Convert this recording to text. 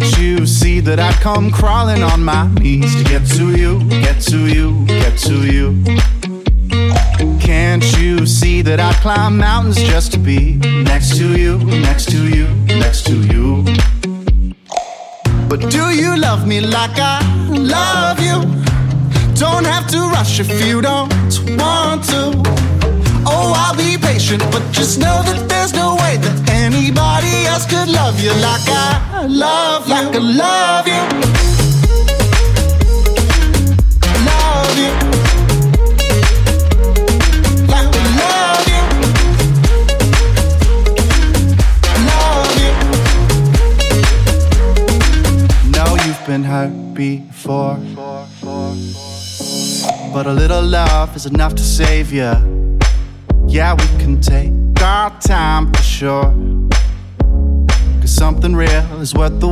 Can't you see that I'd come crawling on my knees to get to you, get to you, get to you? Can't you see that I'd climb mountains just to be next to you, next to you, next to you? But do you love me like I love you? Don't have to rush if you don't want to. Oh, I'll be patient, but just know that there's no way that anybody else could love you like I love you, like I love you. Love you. Like I love you. Love you. Know you've been hurt before, but a little love is enough to save you. Yeah, we can take our time for sure, 'cause something real is worth the